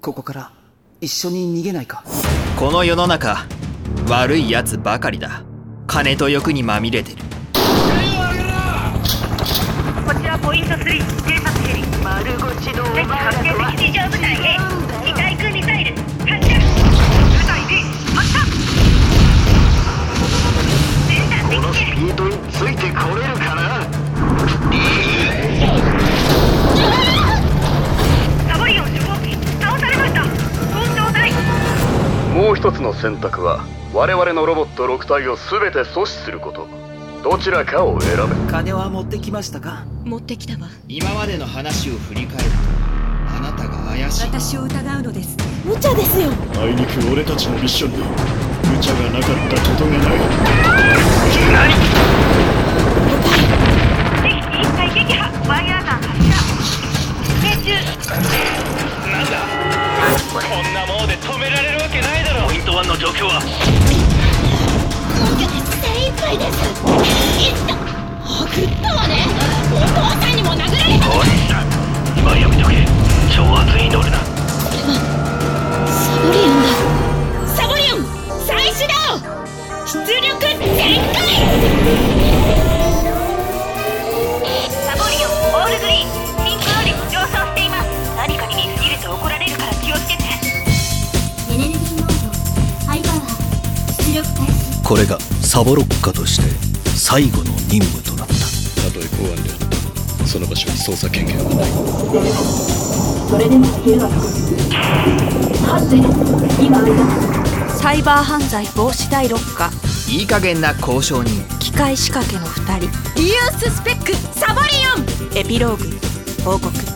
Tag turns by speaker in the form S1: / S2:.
S1: ここから一緒に逃げないか。
S2: この世の中悪いやつばかりだ。金と欲にまみれてる。
S3: こちらポイント3、偵察ヘリ丸腰の敵発見的地上部隊 A、地対空ミサイル発射。部隊 B 発射。このスピードについてこれるかな。サボリオン初号機倒されました。本状態。
S4: もう一つの選択は我々のロボット6体を全て阻止すること。どちらかを選べ。
S1: 金は持ってきましたか？
S5: 持ってきたわ。
S2: 今までの話を振り返るとあなたが怪しい。
S5: 私を疑うのです。
S6: 無茶ですよ。
S7: あいにく俺たちのミッションに無茶がなかったことがない。
S3: 何？敵機1体撃破。ワイヤーガン発射。命中。
S8: なんだこんなもので止められるわけないだろ。ポイント1の状況は
S6: 根拠で精一杯です。いった振ったわね。お父さんにも殴られた。
S8: おい今やめとけ。超圧に乗るな。
S6: これはサボリオンだ。サボリオン再始動。出力全開。
S3: サボリオンオールグリーンシンクロ率上昇しています。何かに見すぎると怒られるから気をつけて。
S9: エネルギーモードハイパワー出力開始。
S10: これがサボロッカとして最後の任務となった。
S7: たとえ公安であってもその場所に捜査権限はない。
S9: それでも消えろ。発生今開いた。
S5: サイバー犯罪防止第6課。
S2: いい加減な交渉人。
S5: 機械仕掛けの2人。リユーススペックサボリオン。エピローグ報告。